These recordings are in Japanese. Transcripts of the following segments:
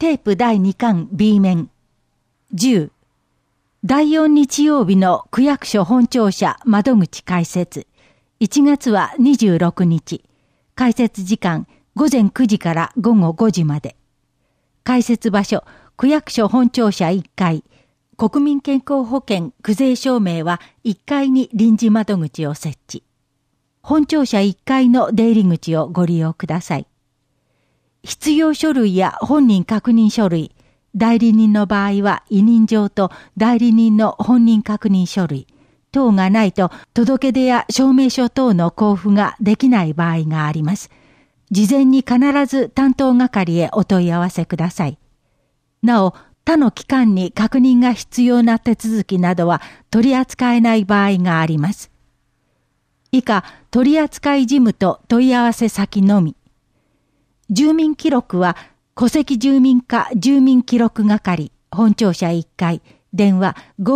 テープ第2巻 B 面。10、第4日曜日の区役所本庁舎窓口開設。1月は26日。開設時間午前9時から午後5時まで。開設場所、区役所本庁舎1階。国民健康保険区税証明は1階に臨時窓口を設置。本庁舎1階の出入り口をご利用ください。必要書類や本人確認書類、代理人の場合は委任状と代理人の本人確認書類等がないと届け出や証明書等の交付ができない場合があります。事前に必ず担当係へお問い合わせください。なお、他の機関に確認が必要な手続きなどは取り扱えない場合があります。以下、取扱事務と問い合わせ先のみ。住民記録は、戸籍住民課住民記録係、本庁舎1階、電話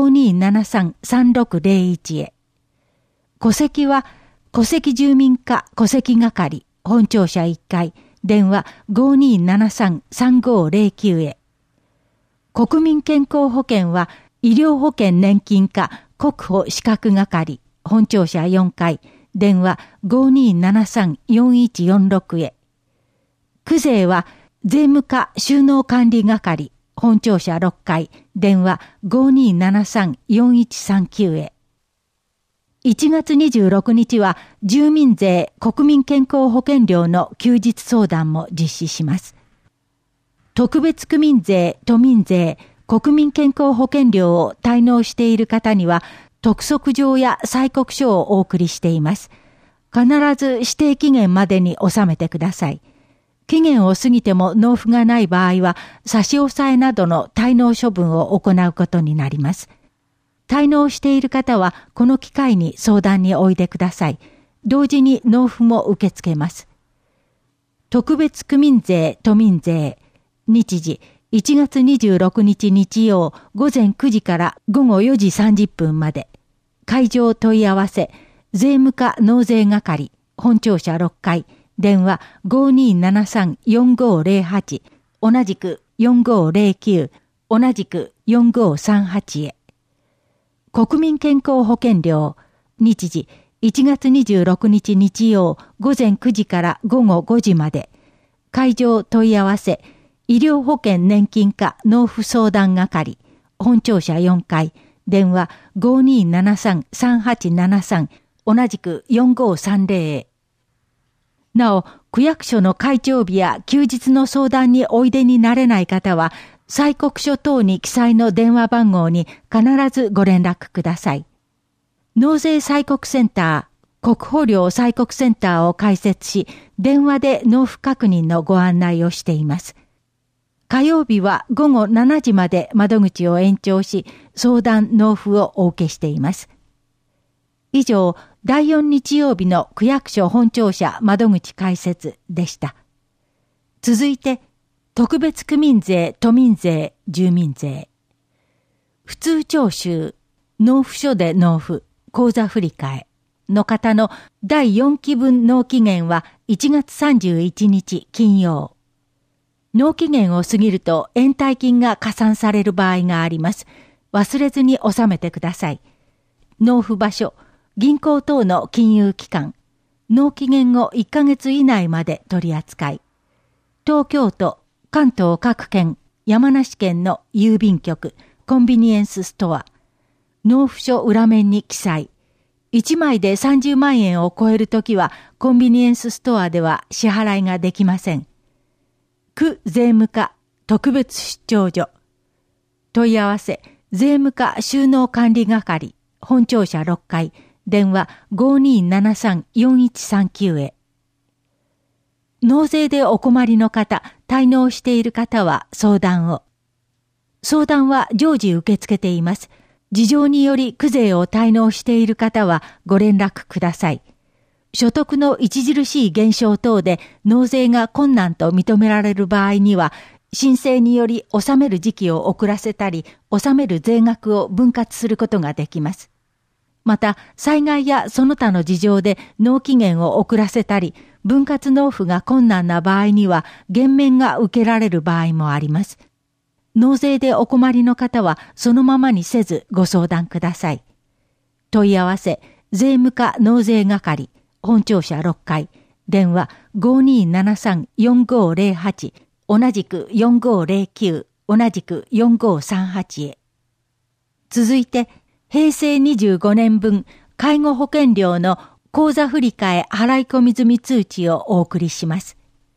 5273-3601 へ。戸籍は、戸籍住民課戸籍係、本庁舎1階、電話 5273-3509 へ。国民健康保険は、医療保険年金課国保資格係、本庁舎4階、電話 5273-4146 へ。区税は税務課収納管理係、本庁舎6階、電話 5273-4139 へ。1月26日は住民税国民健康保険料の休日相談も実施します。特別区民税、都民税、国民健康保険料を滞納している方には、督促状や催告書をお送りしています。必ず指定期限までに納めてください。期限を過ぎても納付がない場合は、差し押さえなどの滞納処分を行うことになります。滞納している方は、この機会に相談においでください。同時に納付も受け付けます。特別区民税、都民税、日時、1月26日日曜午前9時から午後4時30分まで。会場問い合わせ、税務課納税係、本庁舎6階、電話 5273-4508、同じく4509、同じく4538へ。国民健康保険料、日時、1月26日日曜午前9時から午後5時まで。会場問い合わせ、医療保険年金課納付相談係、本庁舎4階、電話 5273-3873、同じく4530へ。なお、区役所の開庁日や休日の相談においでになれない方は、催告書等に記載の電話番号に必ずご連絡ください。納税催告センター、国保料催告センターを開設し、電話で納付確認のご案内をしています。火曜日は午後7時まで窓口を延長し、相談納付をお受けしています。以上、第4日曜日の区役所本庁舎窓口開設でした。続いて、特別区民税、都民税、住民税。普通徴収、納付書で納付、口座振替の方の第4期分納期限は1月31日金曜。納期限を過ぎると延滞金が加算される場合があります。忘れずに納めてください。納付場所、銀行等の金融機関、納期限後1ヶ月以内まで取り扱い。東京都、関東各県、山梨県の郵便局、コンビニエンスストア。納付書裏面に記載。1枚で30万円を超えるときは、コンビニエンスストアでは支払いができません。区税務課特別出張所。問い合わせ、税務課収納管理係、本庁舎6階、電話 5273-4139 へ。納税でお困りの方、滞納している方は相談を。相談は常時受け付けています。事情により区税を滞納している方はご連絡ください。所得の著しい減少等で納税が困難と認められる場合には、申請により納める時期を遅らせたり、納める税額を分割することができます。また、災害やその他の事情で納期限を遅らせたり、 分割納付が困難な場合には減免が受けられる場合もあります。納税でお困りの方はそのままにせずご相談ください。問い合わせ、税務課納税係、本庁舎6階、電話 5273-4508、同じく4509、同じく4538へ。続いて、平成25年分介護保険料の口座振替払い込み済み通知をお送りします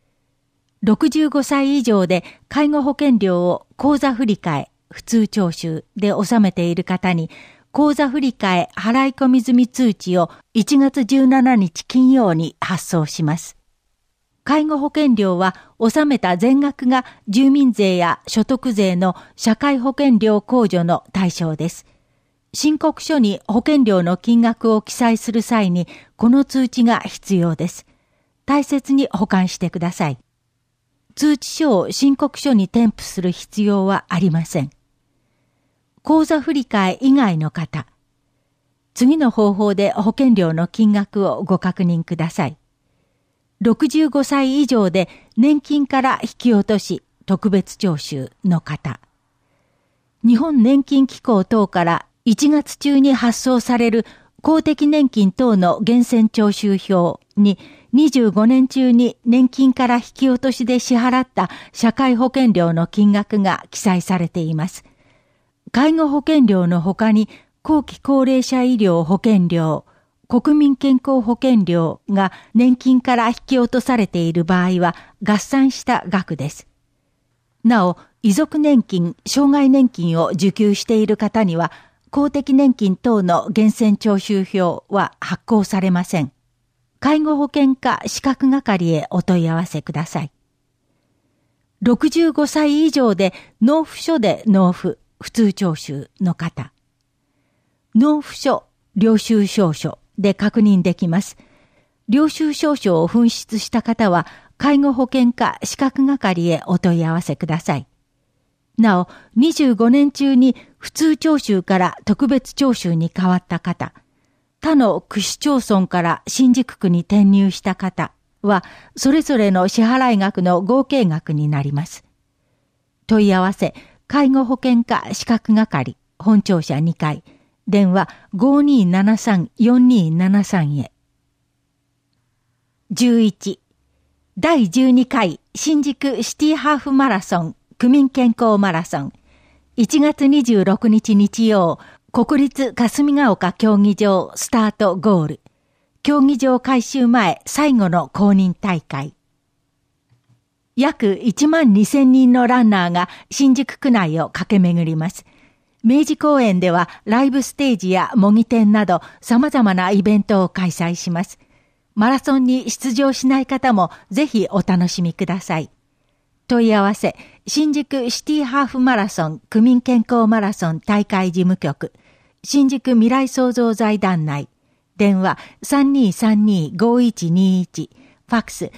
。65歳以上で介護保険料を口座振替普通徴収で納めている方に、口座振替払い込み済み通知を1月17日金曜に発送します。介護保険料は納めた全額が住民税や所得税の社会保険料控除の対象です。申告書に保険料の金額を記載する際にこの通知が必要です。大切に保管してください。通知書を申告書に添付する必要はありません。口座振替以外の方、次の方法で保険料の金額をご確認ください。65歳以上で年金から引き落とし特別徴収の方、日本年金機構等から1月中に発送される公的年金等の源泉徴収票に25年中に年金から引き落としで支払った社会保険料の金額が記載されています。介護保険料の他に後期高齢者医療保険料、国民健康保険料が年金から引き落とされている場合は合算した額です。なお、遺族年金、障害年金を受給している方には公的年金等の源泉徴収票は発行されません。介護保険課資格係へお問い合わせください。65歳以上で納付書で納付、普通徴収の方。納付書、領収証書で確認できます。領収証書を紛失した方は介護保険課資格係へお問い合わせください。なお、25年中に普通徴収から特別徴収に変わった方、他の区市町村から新宿区に転入した方は、それぞれの支払額の合計額になります。問い合わせ、介護保険課資格係、本庁舎2階、電話 5273-4273 へ。11、第12回新宿シティハーフマラソン区民健康マラソン、1月26日日曜、国立霞ヶ丘競技場スタートゴール。競技場改修前最後の公認大会。約12,000人のランナーが新宿区内を駆け巡ります。明治公園ではライブステージや模擬店など様々なイベントを開催します。マラソンに出場しない方もぜひお楽しみください。問い合わせ、新宿シティハーフマラソン区民健康マラソン大会事務局、新宿未来創造財団内、電話 3232-5121、ファックス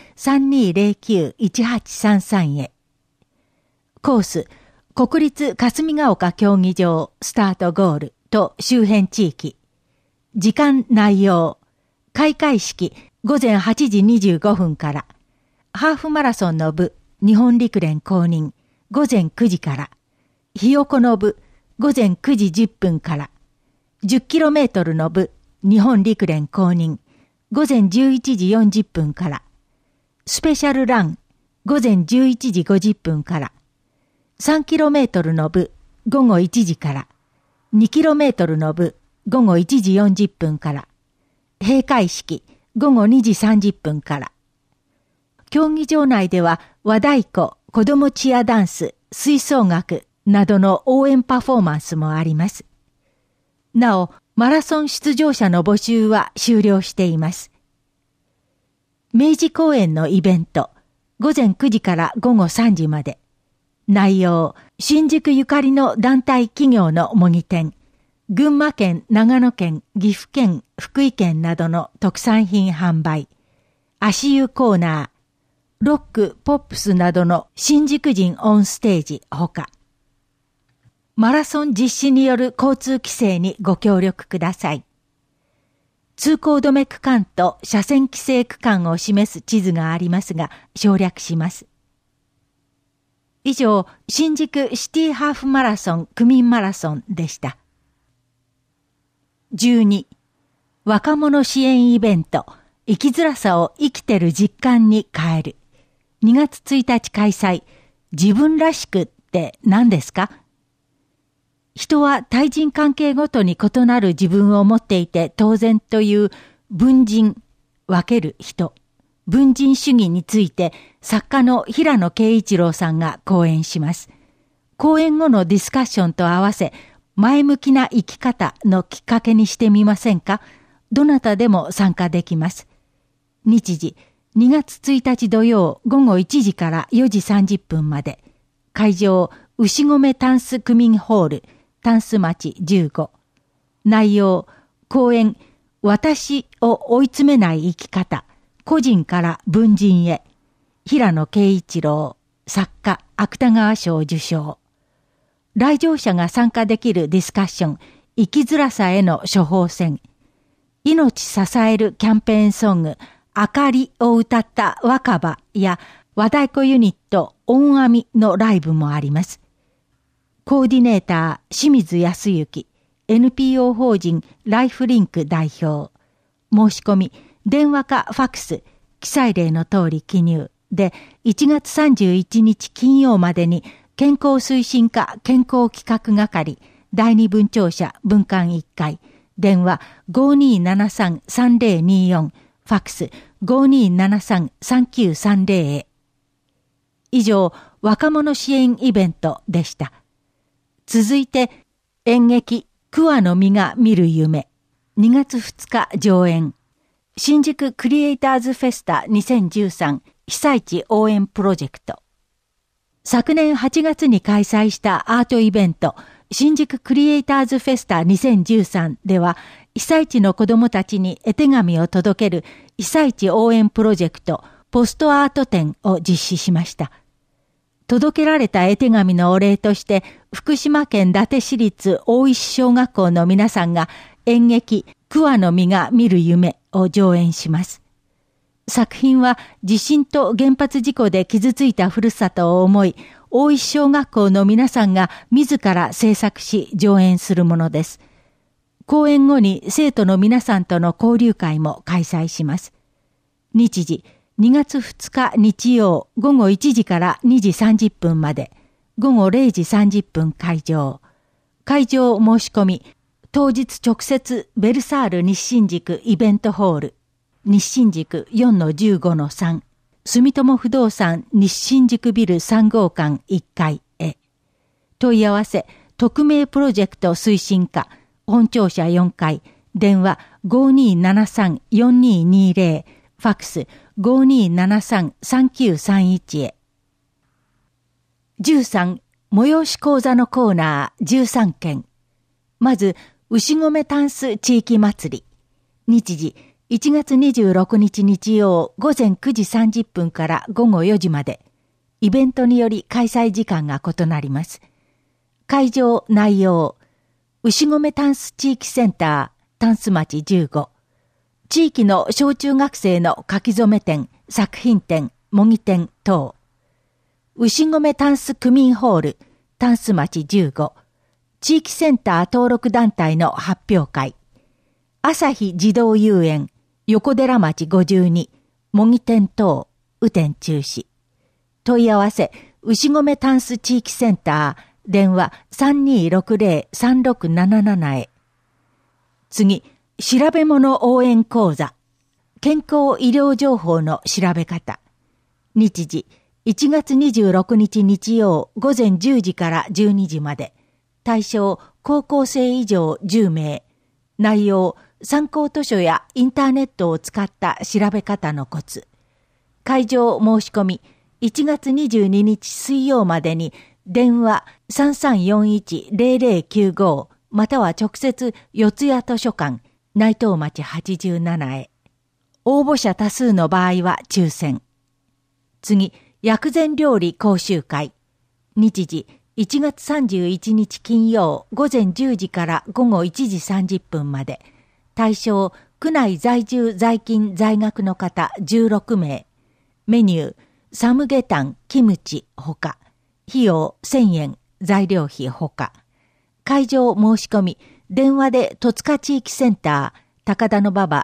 3209-1833 へ。コース、国立霞ヶ丘競技場スタートゴールと周辺地域。時間内容、開会式午前8時25分から、ハーフマラソンの部、日本陸連公認、午前9時から、ひよこの部、午前9時10分から、10km の部、日本陸連公認、午前11時40分から、スペシャルラン、午前11時50分から、3km の部、午後1時から、2km の部、午後1時40分から、閉会式、午後2時30分から、競技場内では和太鼓、子どもチアダンス、吹奏楽などの応援パフォーマンスもあります。なお、マラソン出場者の募集は終了しています。明治公園のイベント、午前9時から午後3時まで。内容、新宿ゆかりの団体企業の模擬店、群馬県、長野県、岐阜県、福井県などの特産品販売、足湯コーナー、ロック、ポップスなどの新宿人オンステージほか。マラソン実施による交通規制にご協力ください。 通行止め区間と車線規制区間を示す地図がありますが、省略します。以上、新宿シティハーフマラソン区民マラソンでした。12、若者支援イベント、生きづらさを生きてる実感に変える。2月1日開催。自分らしくって何ですか？人は対人関係ごとに異なる自分を持っていて当然という分人、分ける人、分人主義について作家の平野啓一郎さんが講演します。講演後のディスカッションと合わせ、前向きな生き方のきっかけにしてみませんか？どなたでも参加できます。日時、2月1日土曜午後1時から4時30分まで。会場、牛込タンス区民ホール、タンス町15。内容、講演、私を追い詰めない生き方、個人から文人へ。平野啓一郎、作家、芥川賞受賞。来場者が参加できるディスカッション、生きづらさへの処方箋。命支えるキャンペーンソング、あかりを歌った若葉や和太鼓ユニット音阿弥のライブもあります。コーディネーター清水康之、NPO 法人ライフリンク代表。申し込み、電話かファックス、記載例の通り記入で1月31日金曜までに健康推進課健康企画係第二分庁舎分館1階、電話 5273-3024、ファックス 5273-3930 へ。以上、若者支援イベントでした。続いて、演劇、桑の実が見る夢。2月2日上演。新宿クリエイターズフェスタ2013被災地応援プロジェクト。昨年8月に開催したアートイベント、新宿クリエイターズフェスタ2013では、被災地の子どもたちに絵手紙を届ける被災地応援プロジェクトポストアート展を実施しました。届けられた絵手紙のお礼として福島県伊達市立大石小学校の皆さんが演劇桑の実が見る夢を上演します。作品は地震と原発事故で傷ついたふるさとを思い、大石小学校の皆さんが自ら制作し上演するものです。講演後に生徒の皆さんとの交流会も開催します。日時、2月2日日曜午後1時から2時30分まで、午後0時30分会場。会場申し込み、当日直接ベルサール西新宿イベントホール、西新宿 4-15-3、住友不動産西新宿ビル3号館1階へ。問い合わせ、匿名プロジェクト推進課、本庁舎4階、電話 5273-4220、ファックス 5273-3931 へ。13、催し講座のコーナー13件。まず、牛込タンス地域祭り。日時、1月26日日曜午前9時30分から午後4時まで。イベントにより開催時間が異なります。会場内容。牛込タンス地域センター、タンス町15。地域の小中学生の書き初め展、作品展、模擬展等。牛込タンス区民ホール、タンス町15。地域センター登録団体の発表会。朝日児童遊園、横寺町52。模擬展等、雨天中止。問い合わせ、牛込タンス地域センター、電話 3260-3677 へ。次、調べ物応援講座。健康医療情報の調べ方。日時、1月26日日曜午前10時から12時まで。対象、高校生以上10名。内容、参考図書やインターネットを使った調べ方のコツ。会場申し込み、1月22日水曜までに電話 3341-0095 または直接四谷図書館内藤町87へ。応募者多数の場合は抽選。次、薬膳料理講習会。日時、1月31日金曜午前10時から午後1時30分まで。対象、 区内在住在勤在学の方16名。メニュー、サムゲタン、キムチ、ほか。費用1000円、材料費ほか。会場申し込み、電話で戸塚地域センター、高田馬場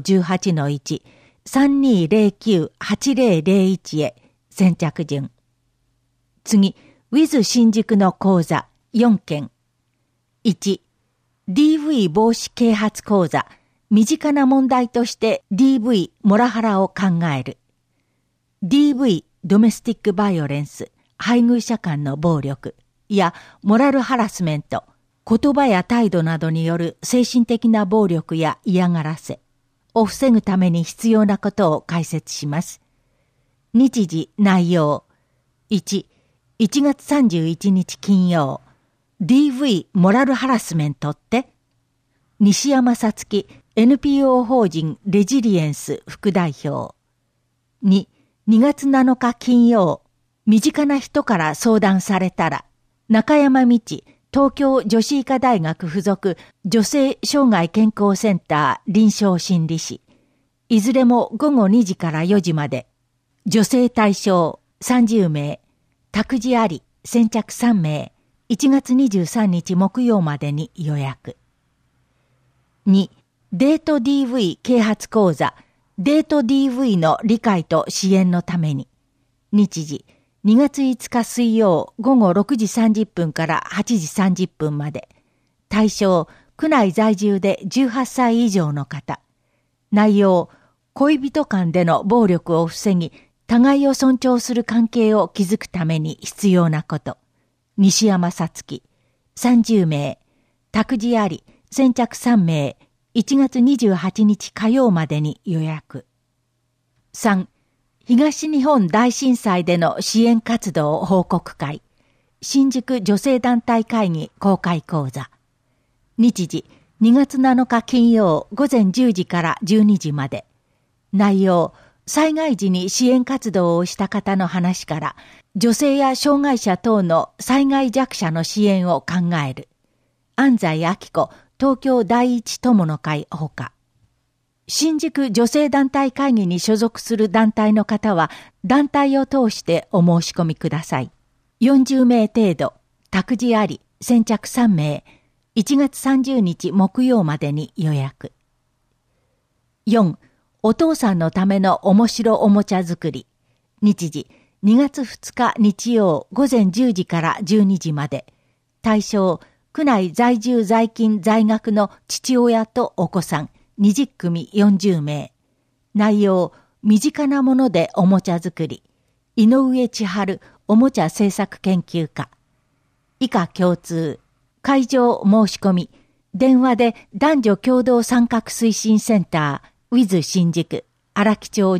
2-18-1、3209-8001 へ、先着順。次、ウィズ新宿の講座4件。1、DV 防止啓発講座、身近な問題として DV モラハラを考える。DV ドメスティックバイオレンス、配偶者間の暴力やモラルハラスメント、言葉や態度などによる精神的な暴力や嫌がらせを防ぐために必要なことを解説します。日時内容。1、1月31日金曜。DV モラルハラスメントって西山さつき NPO 法人レジリエンス副代表。2、2月7日金曜。身近な人から相談されたら、中山道東京女子医科大学附属女性生涯健康センター臨床心理士。いずれも午後2時から4時まで。女性対象30名。託児あり先着3名。1月23日木曜までに予約。2、デート DV 啓発講座、デート DV の理解と支援のために。日時、2月5日水曜午後6時30分から8時30分まで。対象、区内在住で18歳以上の方。内容、恋人間での暴力を防ぎ、互いを尊重する関係を築くために必要なこと。西山さつき、30名。託児あり、先着3名。1月28日火曜までに予約。3、東日本大震災での支援活動報告会。新宿女性団体会議公開講座。日時、2月7日金曜午前10時から12時まで。内容、災害時に支援活動をした方の話から、女性や障害者等の災害弱者の支援を考える。安西明子東京第一友の会ほか。新宿女性団体会議に所属する団体の方は、団体を通してお申し込みください。40名程度、託児あり、先着3名、1月30日木曜までに予約。4、お父さんのための面白おもちゃ作り。日時、2月2日日曜午前10時から12時まで。対象、区内在住在勤在学の父親とお子さん20組40名。内容、身近なものでおもちゃ作り。井上千春おもちゃ制作研究家。以下共通。会場申し込み。電話で男女共同参画推進センター、ウィズ新宿、荒木町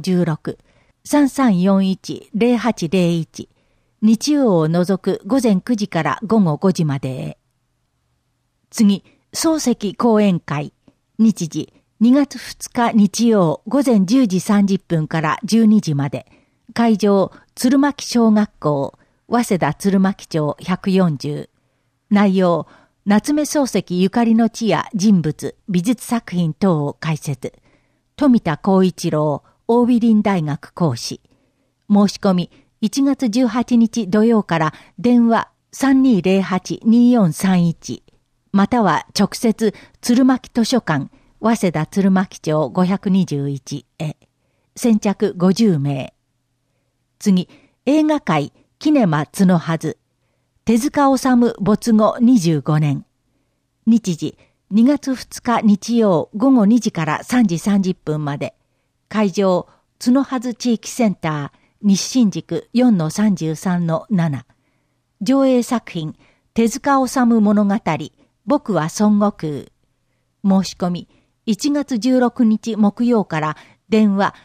16。3341-0801日曜を除く午前9時から午後5時までへ。次、漱石講演会。日時、2月2日日曜午前10時30分から12時まで。会場、鶴巻小学校、早稲田鶴巻町140。内容、夏目漱石ゆかりの地や人物、美術作品等を解説。富田光一郎、桜美林大学講師。申し込み、1月18日土曜から電話 3208-2431 または直接鶴巻図書館、早稲田鶴巻町521へ。先着50名。次、映画界、キネマ角はず。手塚治虫没後25年。日時、2月2日日曜午後2時から3時30分まで。会場、角はず地域センター、西新宿 4-33-7。上映作品、手塚治虫物語、僕は孫悟空。申し込み、1月16日木曜から電話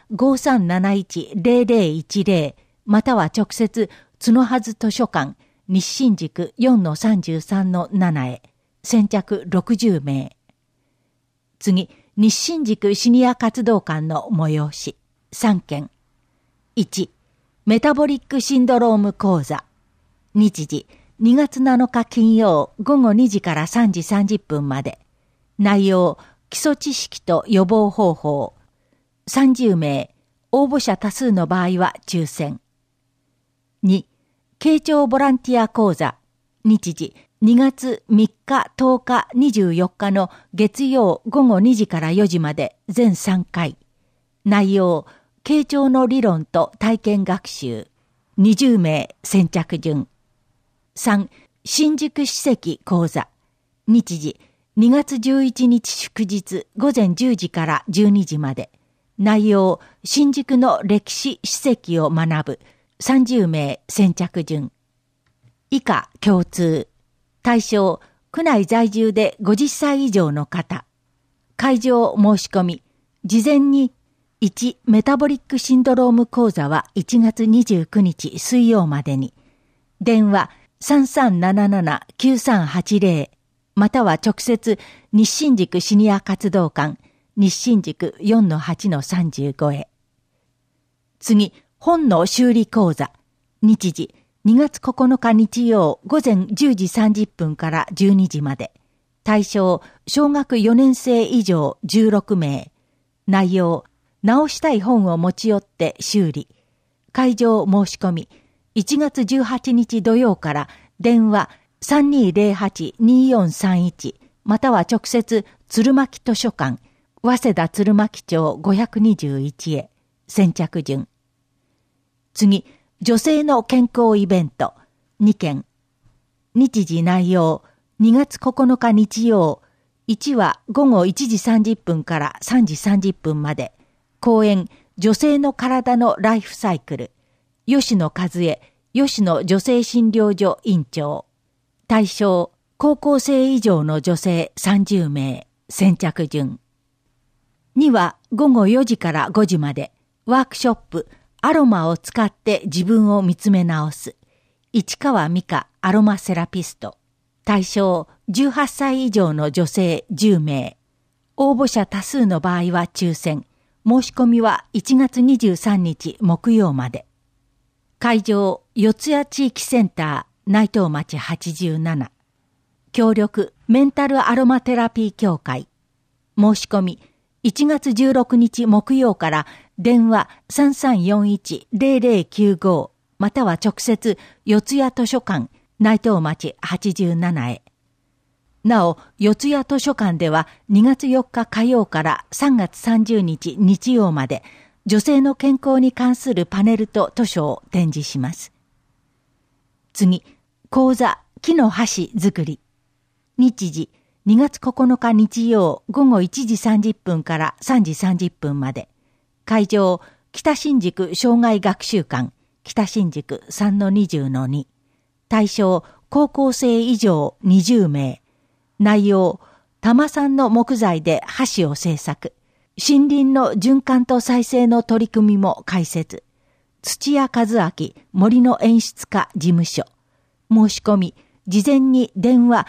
5371-0010 または直接、角はず図書館、西新宿 4-33-7 へ。先着60名。次、西新宿シニア活動館の催し。3件。1、メタボリックシンドローム講座。日時、2月7日金曜午後2時から3時30分まで。内容、 基礎知識と予防方法。30名、応募者多数の場合は抽選。2、慶長ボランティア講座。日時、2月3日、10日、24日の月曜午後2時から4時まで全3回。内容、慶長の理論と体験学習。20名先着順。3、新宿史跡講座。日時、2月11日祝日午前10時から12時まで。内容、新宿の歴史史跡を学ぶ。30名先着順。以下共通。対象、区内在住で50歳以上の方。会場申し込み。事前に、1、メタボリックシンドローム講座は1月29日水曜までに。電話 3377-9380 または直接日新宿シニア活動館日新宿 4-8-35 へ。次、本の修理講座。日時、2月9日日曜午前10時30分から12時まで。対象、小学4年生以上16名。内容、直したい本を持ち寄って修理。会場申し込み。1月18日土曜から電話 3208-2431 または直接鶴巻図書館早稲田鶴巻町521へ。先着順。次、女性の健康イベント2件。日時内容、2月9日日曜、1は午後1時30分から3時30分まで。講演、女性の体のライフサイクル。吉野和恵、吉野女性診療所院長。対象、高校生以上の女性30名。先着順。2は午後4時から5時まで。ワークショップ、アロマを使って自分を見つめ直す。市川美香アロマセラピスト。対象、18歳以上の女性10名。応募者多数の場合は抽選。申し込みは1月23日木曜まで。会場、四谷地域センター、内藤町87。協力、メンタルアロマテラピー協会。申し込み、1月16日木曜から電話 3341-0095 または直接四谷図書館、内藤町87へ。なお、四谷図書館では2月4日火曜から3月30日日曜まで女性の健康に関するパネルと図書を展示します。次、講座、木の箸作り。日時、2月9日日曜午後1時30分から3時30分まで。会場、北新宿障害学習館、北新宿 3-20-2。対象、高校生以上20名。内容、多摩産の木材で箸を製作。森林の循環と再生の取り組みも解説。土屋和明森の演出家事務所。申し込み、事前に電話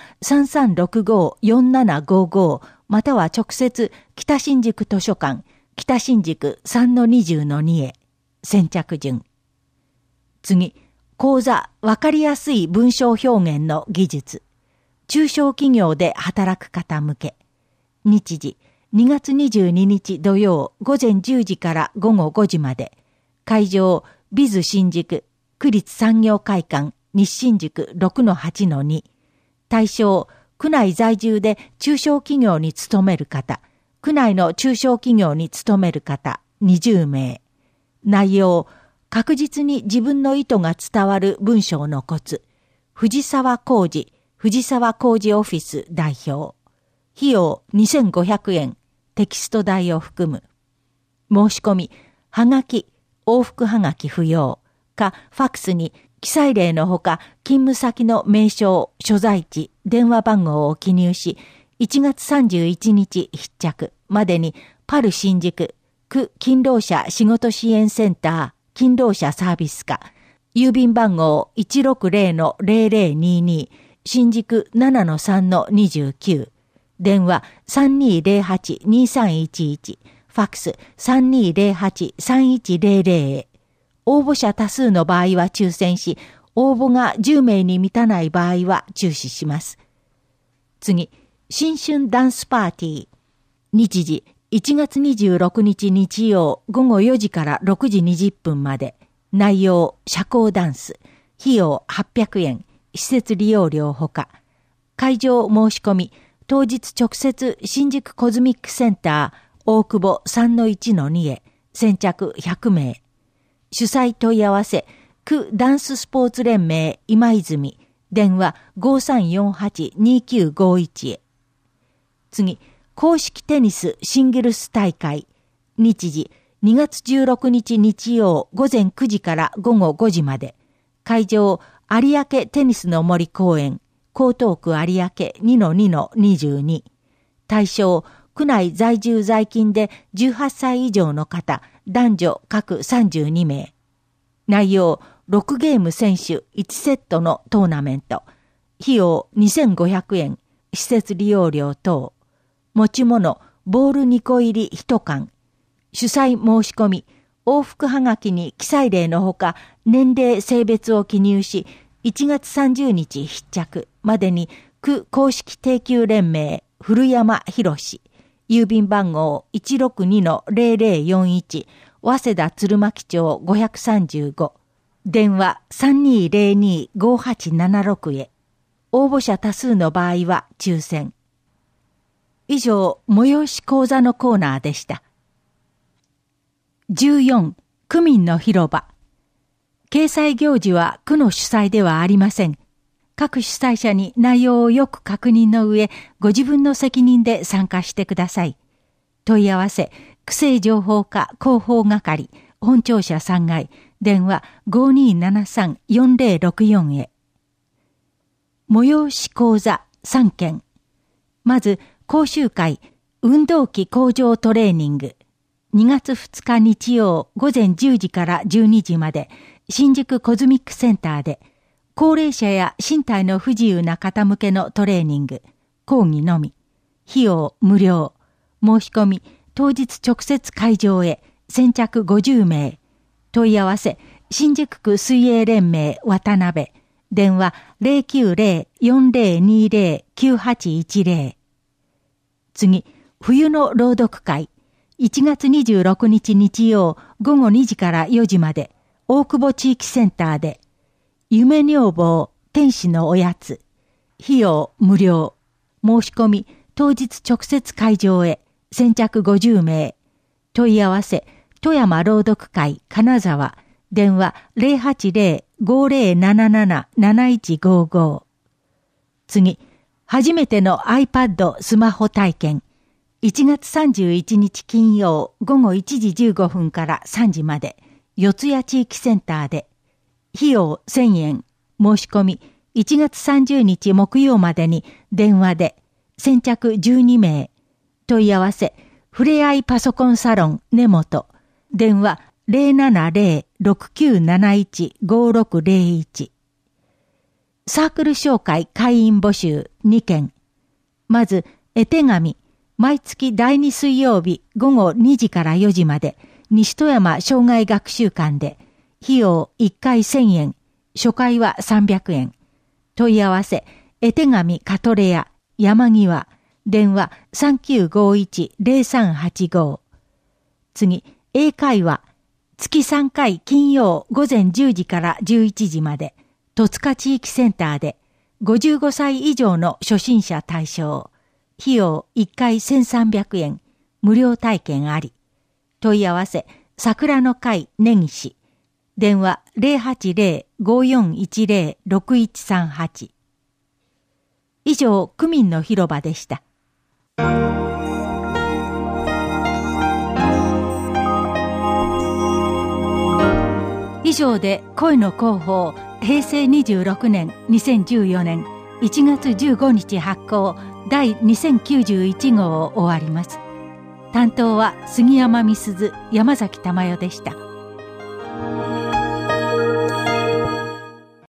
3365-4755 または直接北新宿図書館、北新宿 3-20-2 へ。先着順。次、講座、わかりやすい文章表現の技術。中小企業で働く方向け。日時、2月22日土曜午前10時から午後5時まで。会場、ビズ新宿、区立産業会館、日新宿 6-8-2。対象、区内在住で中小企業に勤める方、区内の中小企業に勤める方20名。内容、確実に自分の意図が伝わる文章のコツ。藤沢浩二オフィス代表。費用2500円、テキスト代を含む。申し込み、はがき、往復はがき不要。か、ファックスに、記載例のほか、勤務先の名称、所在地、電話番号を記入し、1月31日必着までに、パル新宿、区勤労者仕事支援センター、勤労者サービス課、郵便番号 160-0022、新宿 7-3-29、電話 3208-2311、ファックス 3208-3100 へ。応募者多数の場合は抽選し、応募が10名に満たない場合は中止します。次、新春ダンスパーティー。 日時1月26日日曜午後4時から6時20分まで。内容社交ダンス。費用800円。施設利用料ほか。会場申し込み。当日直接新宿コズミックセンター大久保 3-1-2 へ。先着100名。主催問い合わせ。区ダンススポーツ連盟今泉。電話 5348-2951 へ。次。公式テニスシングルス大会。日時2月16日日曜午前9時から午後5時まで。会場有明テニスの森公園。江東区有明 2-2-22。対象区内在住在勤で18歳以上の方、男女各32名。内容6ゲーム選手1セットのトーナメント。費用2500円。施設利用料等。持ち物、ボール2個入り1缶。主催申し込み、往復はがきに記載例のほか、年齢、性別を記入し、1月30日必着までに、区公式定給連盟、古山博士、郵便番号 162-0041、早稲田鶴巻町535、電話 3202-5876 へ。応募者多数の場合は抽選。以上、催し講座のコーナーでした。14、区民の広場。掲載行事は区の主催ではありません。各主催者に内容をよく確認の上、ご自分の責任で参加してください。問い合わせ、区政情報課広報係、本庁舎3階、電話 5273-4064 へ。催し講座3件。まず、講習会、運動器向上トレーニング。2月2日日曜午前10時から12時まで、新宿コズミックセンターで、高齢者や身体の不自由な方向けのトレーニング、講義のみ。費用無料。申し込み、当日直接会場へ、先着50名。問い合わせ、新宿区水泳連盟渡辺。電話 090-4020-9810。次、冬の朗読会。1月26日日曜午後2時から4時まで、大久保地域センターで、夢女房天使のおやつ。費用無料。申し込み、当日直接会場へ、先着50名。問い合わせ、富山朗読会金沢。電話 080-5077-7155。次、初めての iPad スマホ体験。1月31日金曜午後1時15分から3時まで、四谷地域センターで、費用1000円。申し込み、1月30日木曜までに電話で、先着12名。問い合わせ、ふれあいパソコンサロン根本。電話070-6971-5601。サークル紹介会員募集2件。まず、絵手紙。毎月第2水曜日午後2時から4時まで、西富山障害学習館で、費用1回1000円、初回は300円。問い合わせ、絵手紙カトレヤ、山際、電話 3951-0385。次、英会話、月3回金曜午前10時から11時まで、戸塚地域センターで、55歳以上の初心者対象。費用1回1300円、無料体験あり。問い合わせ、桜の会根岸。電話 080-5410-6138。以上、区民の広場でした。以上で声の広報、平成26年、2014年1月15日発行、第2091号を終わります。担当は杉山美鈴、山崎珠代でした。